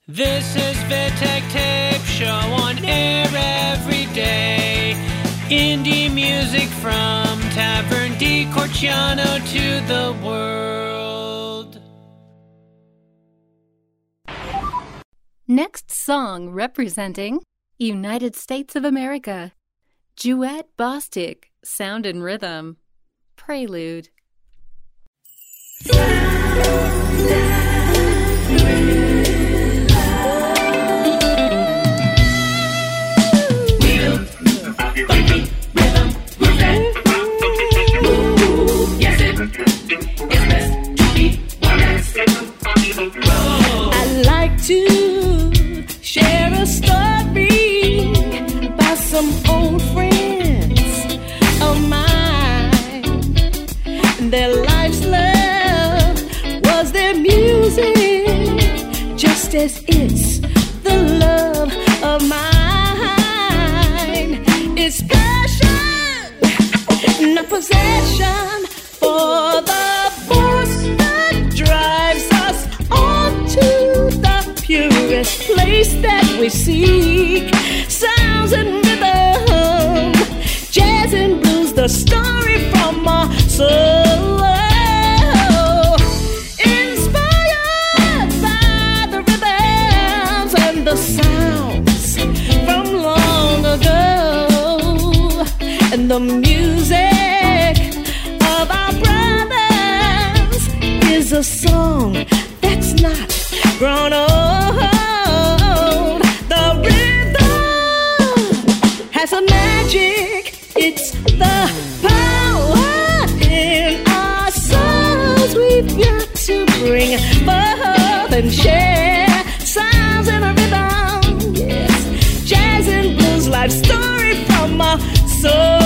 This is Vitek Tape Show on air every day. Indie music from Tavern di Corciano to the world. Next song representing United States of America. Duet Bostic, Sound and Rhythm. Prelude. I'd like to share a story about some old friends of mine. Their life's love was their music, just as it's the love of mine. It's passion, not possession, for the force that drives us on to the purest place that we seek. Sounds and rhythm, jazz and blues, the story from our soul. Inspired by the rhythms and the sounds from long ago, and the music of our brothers is a song that's not grown old. The rhythm has a magic, it's the power in our souls. We've got to bring forth and share sounds and a rhythm. Yes, jazz and blues, life story from our soul.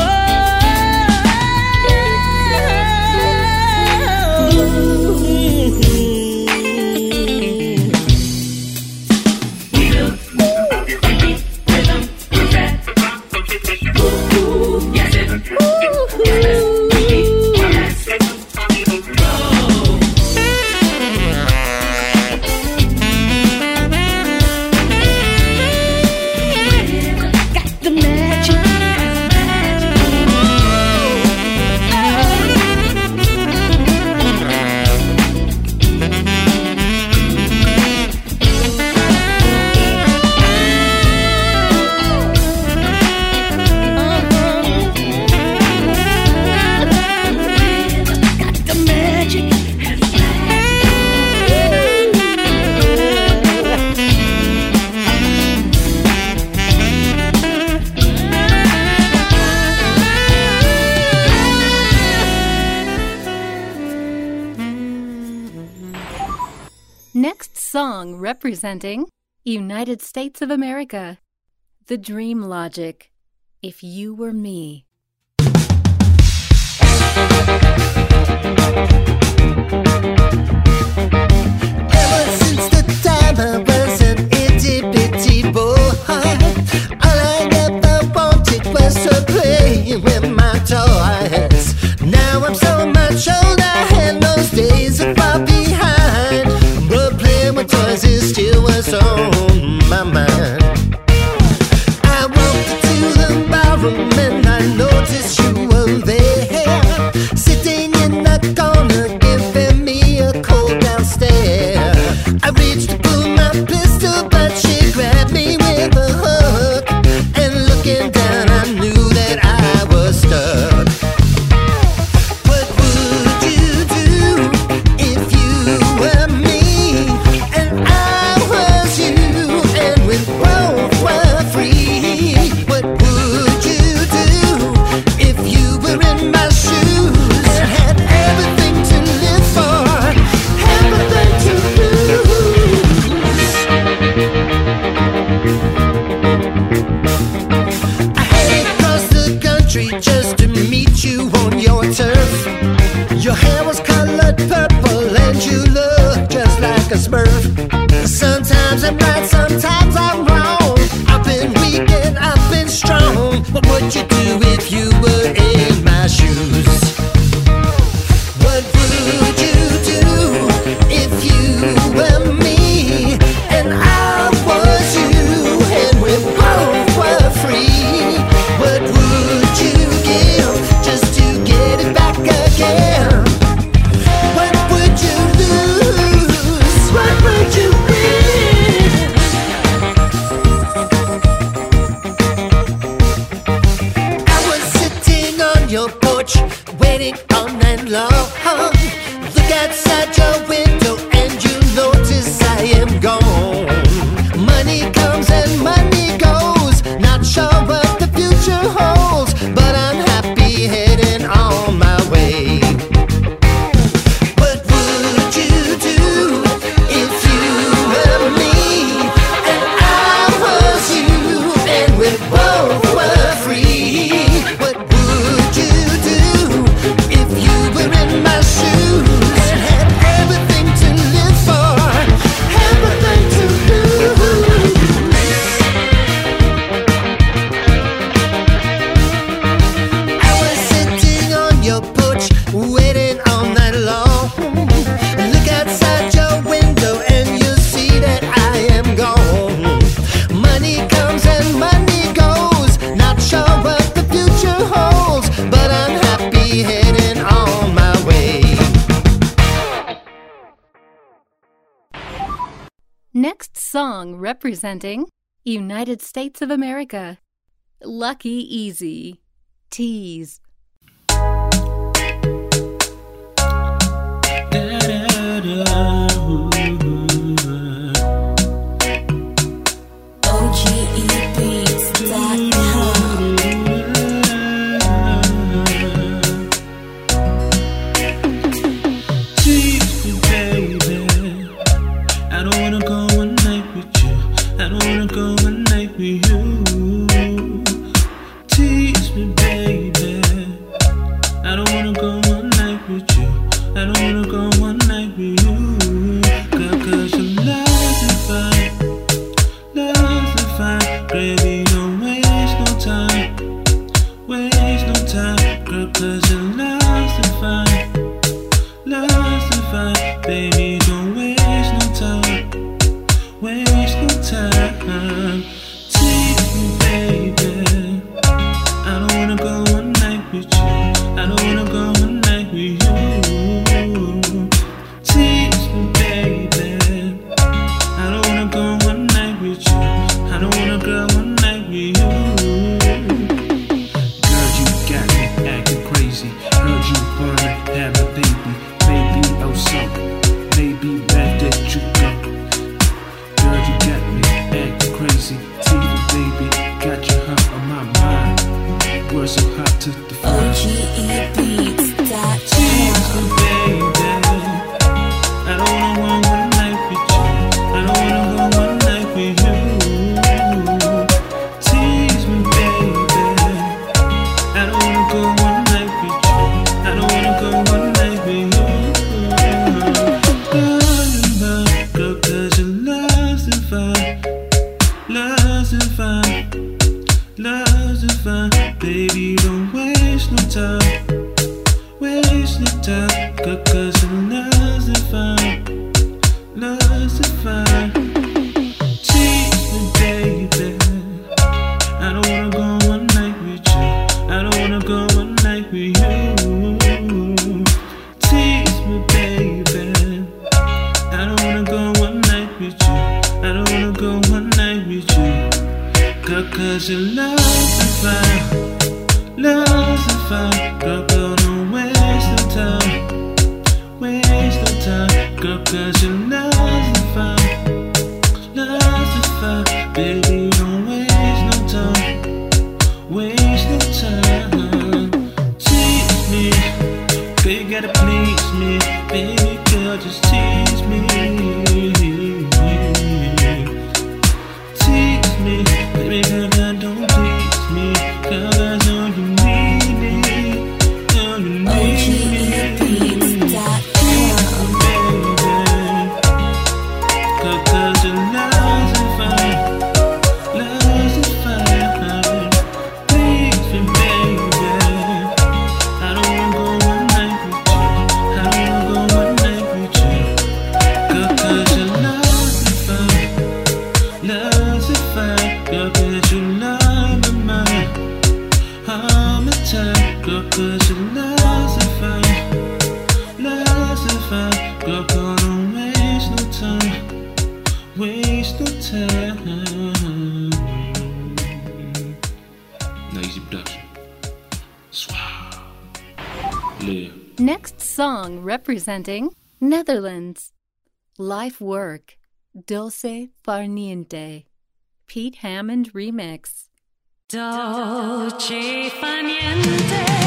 Next song representing United States of America. The Dream Logic, If You Were Me. Ever since the time I was an itty-bitty boy, all I ever wanted was to play with my toys. Now I'm so much older and those days are far behind, but playing with toys is still what's on my mind. I walked into the barroom and I noticed you were there, sitting in the corner giving me a cold downstairs. I reached to pull my pistol, but she grabbed me with a hook, and looking down I knew that I was stuck. What would you do if you were me and I was you, and we both were free? What would you do if you were in my shoes and had everything to live for, everything to lose? I headed across the country just to meet you on your turf. Your hair was colored purple and you looked just like a smurf. Sometimes I'm right, sometimes I'm wrong. I've been weak and I've been strong. What would you do if you were in my shoes? What would you do if you were me and I Next song representing United States of America. Lucky Easy. Tease. Next song representing Netherlands. Life Work. Dolce Far Niente. Pete Hammond remix. Dolce Far Niente.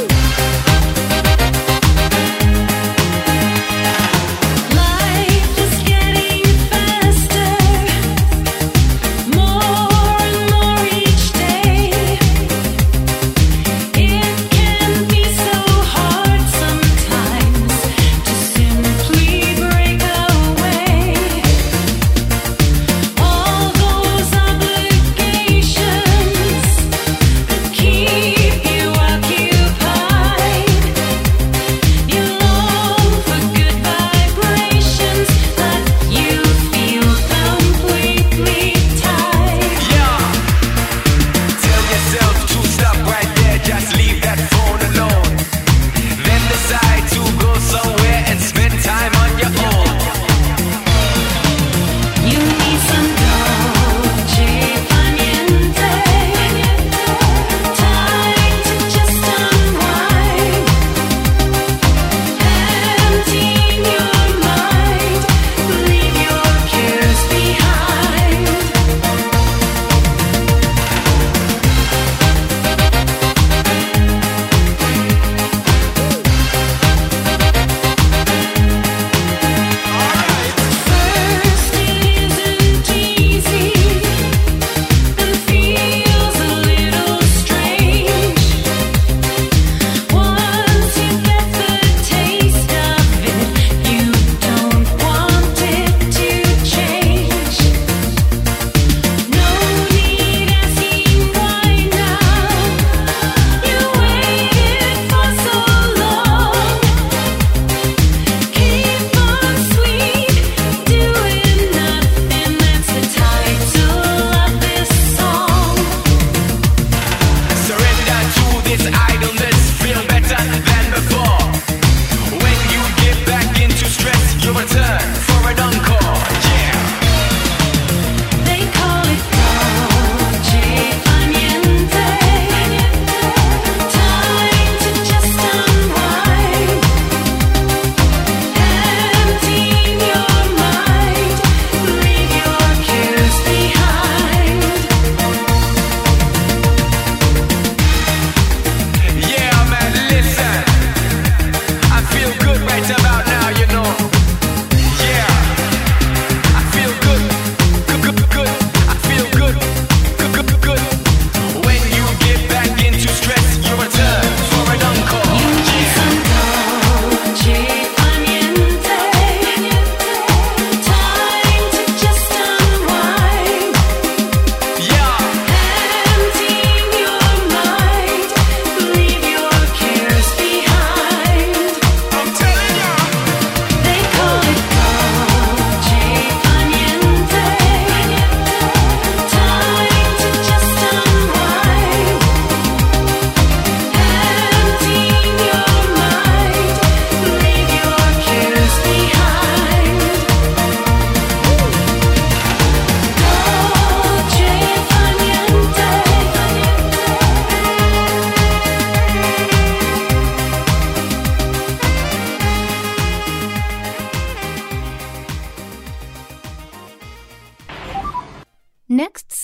Life is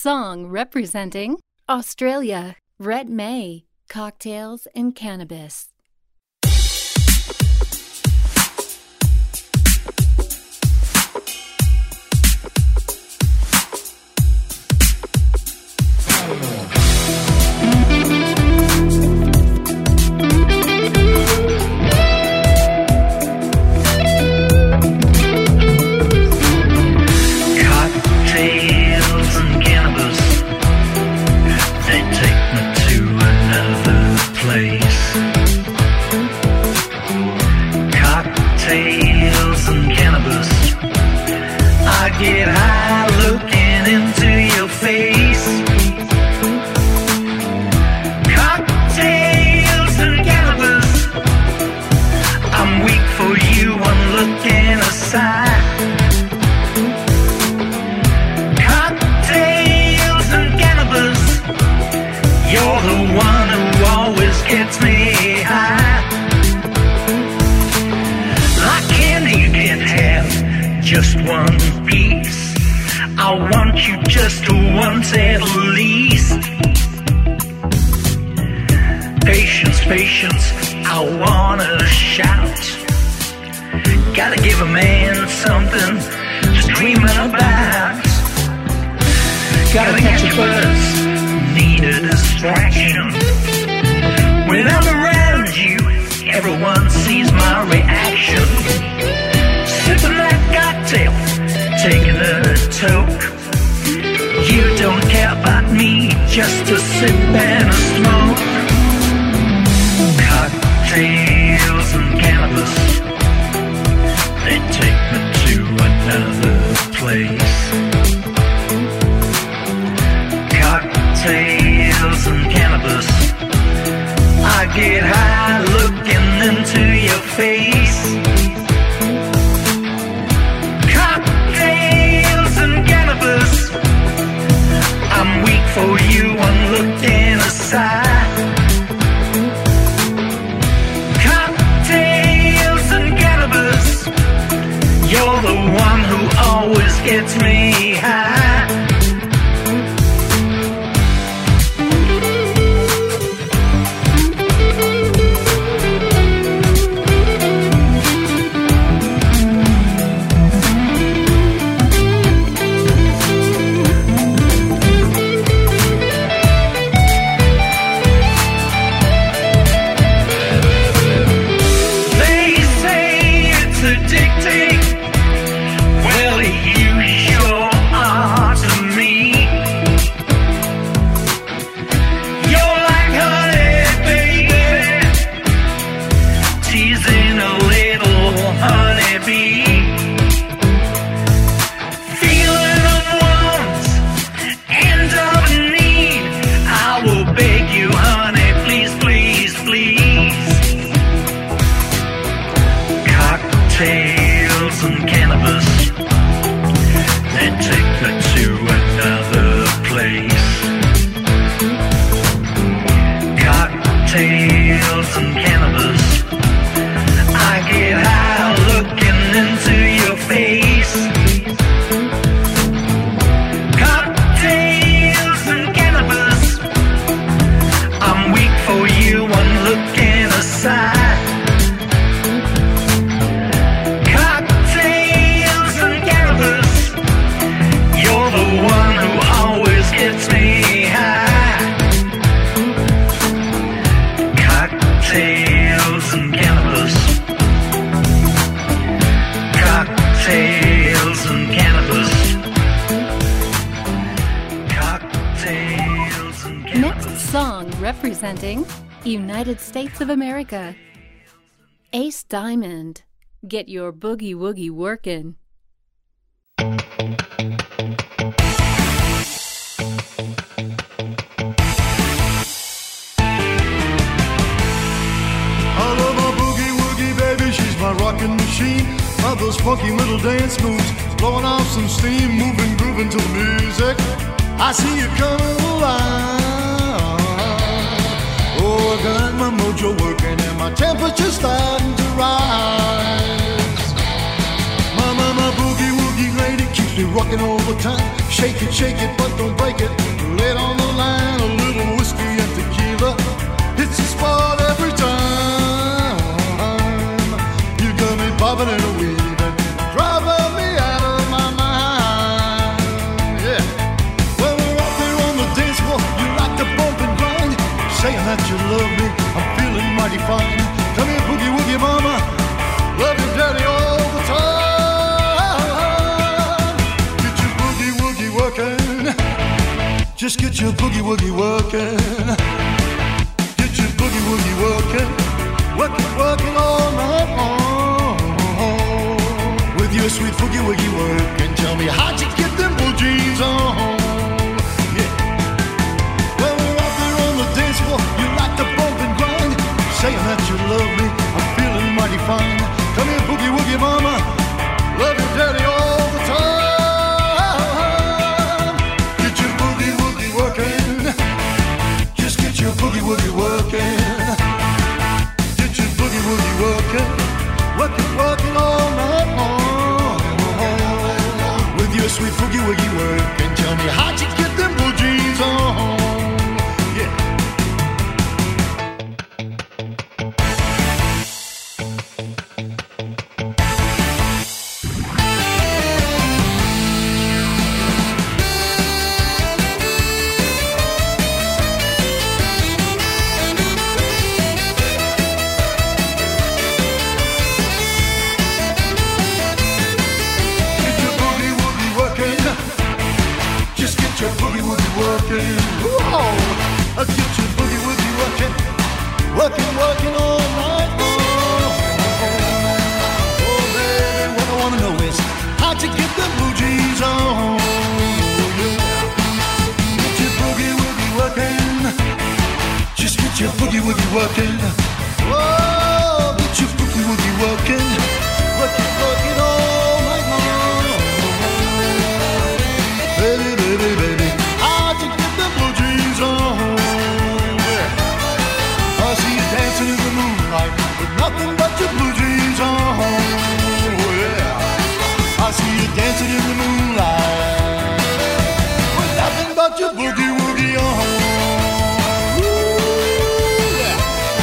song representing Australia, Brett May, Cocktails and Cannabis. Get high looking into your face. Cocktails and cannabis. I'm weak for you, I'm looking aside. Cocktails and cannabis. You're the one who always gets me high. Like candy you can't have just one piece. I want you just once at least. Patience, patience, I wanna shout. Gotta give a man something to dream about. Gotta catch a buzz, need a distraction. When I'm around you, everyone sees my reaction. Sipping that cocktail, taking a toke. You don't care about me, just a sip and a smoke. Cocktails and cannabis, they take me to another place. Cocktails and cannabis, I get high looking into your face. I'm weak for you, I'm looking aside. Cocktails and cannabis. You're the one who always gets me high. Cocktails and cannabis, they take me to another place. Cocktails and cannabis, I get high looking into your face. Cocktails and cannabis, I'm weak for you, I'm looking aside. Cocktails and cannabis. Cocktails and cannabis. Cocktails and cannabis. Next song representing United States of America. Ace Diamond, get your boogie woogie workin'. My rockin' machine, of those funky little dance moves, blowing off some steam, moving, grooving to the music. I see you coming alive. Oh, I got my mojo working and my temperature's starting to rise. My boogie woogie lady keeps me rocking all the time. Shake it, but don't break it. Lay it on the line, a little whiskey and tequila. It's a spot every time. You got me bobbing and weaving, driving me out of my mind. Yeah. When we're out there on the dance floor, you like to bump and grind, saying that you love me. I'm feeling mighty fine. Come here, boogie woogie mama, love you daddy all the time. Get your boogie woogie working, just get your boogie woogie working. Get your boogie woogie working, working all night long. With your sweet boogie woogie working, tell me how'd you get them blue jeans on? Yeah. When we're out there on the dance floor, you like to bump and grind, saying that you love me. I'm feeling mighty fine. Come here, boogie woogie mama, love you daddy all the time. Get your boogie woogie working, just get your boogie woogie working. Get your boogie woogie working, working all night long. With your sweet boogie woogie working, tell me how'd you get them blue jeans on? Yeah. Get your boogie woogie working, working all night long. Oh baby, what I wanna know is how'd you get the blue jeans on? Get your boogie woogie working, just get your boogie woogie working. Oh, get your boogie woogie working, working all night long. Baby, how'd you get the blue jeans on? Dancing in the moonlight with nothing but your blue jeans on. Oh yeah, I see you dancing in the moonlight with nothing but your boogie woogie on. Ooh, yeah.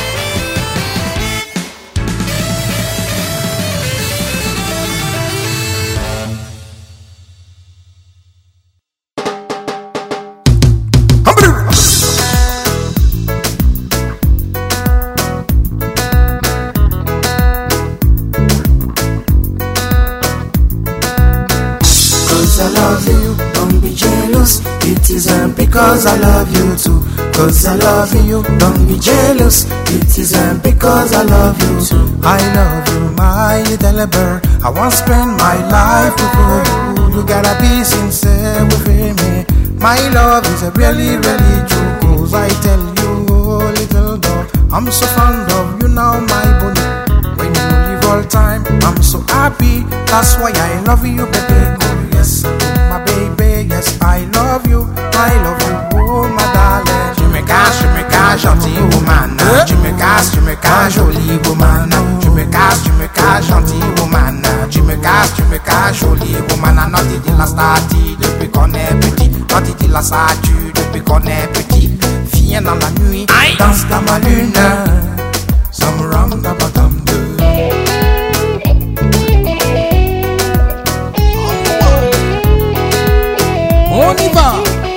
I love you, don't be jealous. It isn't because I love you too. Cause I love you, don't be jealous. It isn't because I love you too. I love you, my little bird. I want to spend my life with you. You gotta be sincere with me. My love is really, really true. Cause I tell you, oh, little dog, I'm so fond of you now, my bunny. When you leave all time, I'm so happy. That's why I love you, baby. Yes, my baby, yes, I love you, oh my darling. Jamaica, gentil woman. Jamaica, jolie woman. Jamaica, gentil woman. Jamaica, jolie woman. Notre dit la statue depuis qu'on est petit. Notre dit la statue depuis qu'on est petit. Viens dans la nuit, danse dans ma lune. Some rum da badam do. On y va.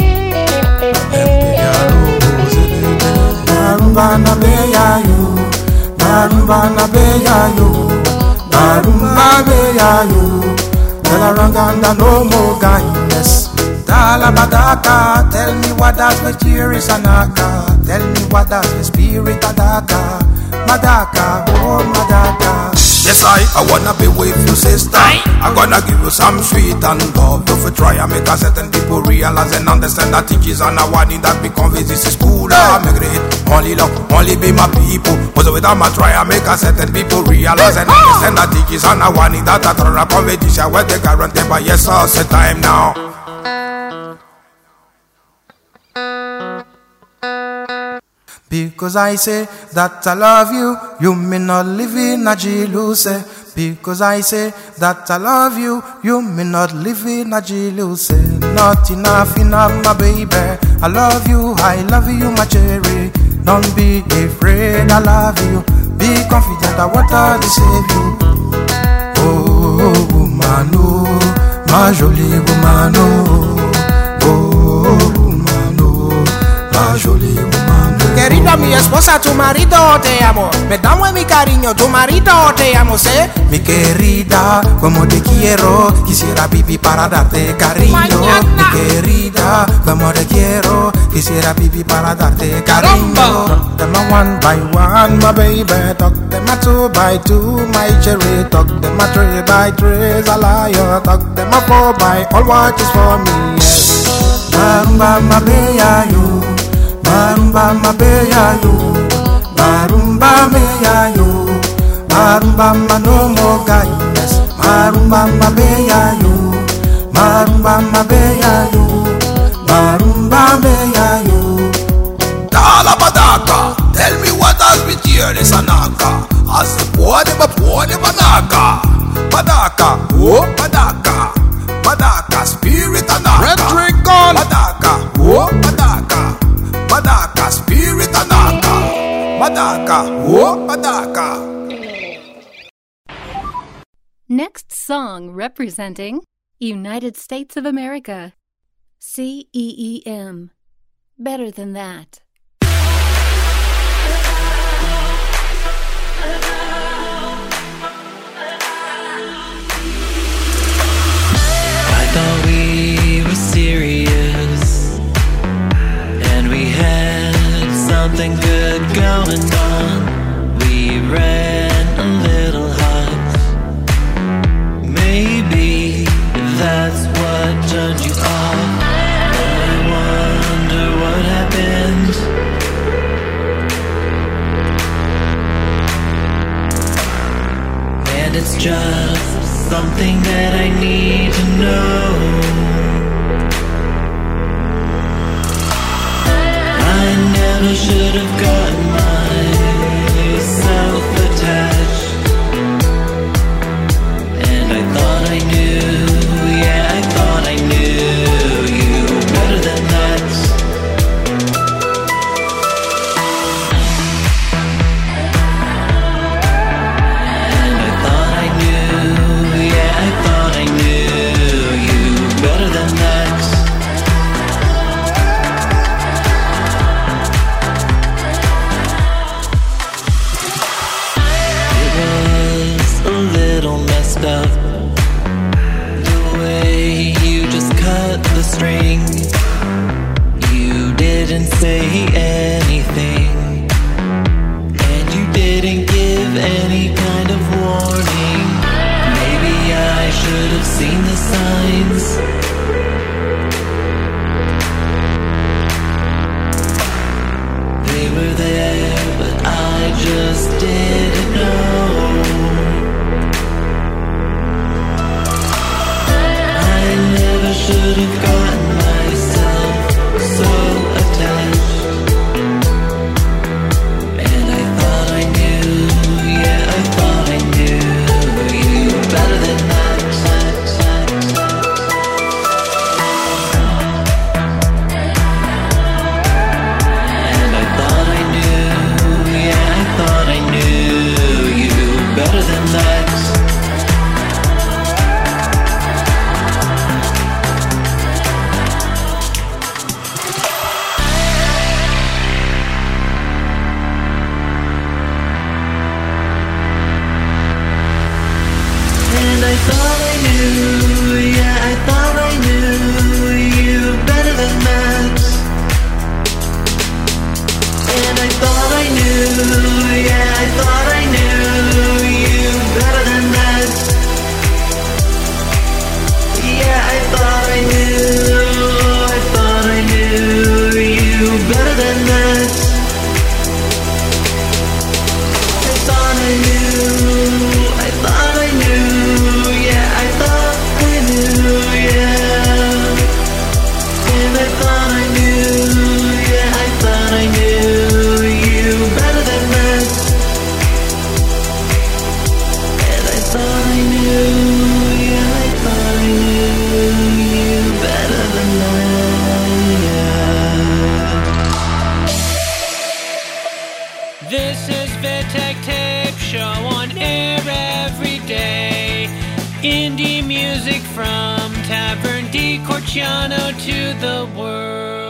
Narumba na beya yo, narumba na beya yo, narumba beya yo. Dala ranganda no more kindness. Dala badaka, tell me what does the cheer is anaka. Tell me what does the spirit adaka. Madaka, oh Madaka. Yes, I wanna be with you, sister. I'm gonna give you some sweet and love. If you try and make a certain people realize and understand that teachers and I want that become this is cool. I'm great, only love, only be my people. But without my try and make a certain people realize and understand that teachers and I want that I run a competition where they guarantee by yes, sir, it's time now. Because I say that I love you, you may not live in a jealousy. because I say that I love you. You may not live in a jail, say not enough, my baby. I love you, my cherry. Don't be afraid, I love you. Be confident, I want to save you. Oh, woman, oh, ma jolie woman, oh, woman, oh, ma jolie woman. Querida, mi esposa, tu marido te amo. Me dame mi cariño, tu marido te amo, sé. Mi querida, como te quiero, quisiera vivir para darte cariño. Mi querida, como te quiero, quisiera vivir para darte cariño. Talk them a one by one, my baby. Talk them a two by two, my cherry. Talk them a three by three, a liar. Talk them a four by all what is for me, yes. Marumba, my baby, you. Marumba, my baby, you. Marumba, me, you. Marumba, my no more guidance. Marumba, my baby, you. Marumba, my baby, you. Marumba, me, you. Dala Badaka, tell me what has been here, this Anaka. As the poor, the Banaka. Badaka, oh, Badaka. Badaka, spirit Anaka. Red drink on. Badaka, oh, Badaka. Badaka, spirit Anaka. Badaka, oh, Badaka. Next song representing United States of America. CEEM. Better than that. I thought we were serious, and we had something good going on. We ran a little hot. Maybe that's what turned you off. I wonder what happened. And it's just something that I need to know. I never should have gotten myself attached. And I thought I knew, yeah, I thought I knew you better than that. And I thought I knew, yeah, I thought I knew you better than that. It was a little messed up, the way you just cut the string. You didn't say anything, and you didn't give any kind of warning. Maybe I should have seen the signs. They were there, but I just didn't know. I never should have gotten myself so attached. And I thought I knew, yeah, I thought I knew you better than that. And I thought I knew, yeah, I thought I knew you better than that. And I thought I knew, yeah, I thought I knew you better than that. And I thought I knew, yeah, I thought I knew you better than that. Yeah, I thought I knew you better than that. I thought I knew, I thought I knew, yeah, I thought I knew, yeah. And I thought I knew, yeah, I thought I knew you better than that. Walter's Vitek Tape Show on air every day. Indie music from Tavern di Corciano to the world.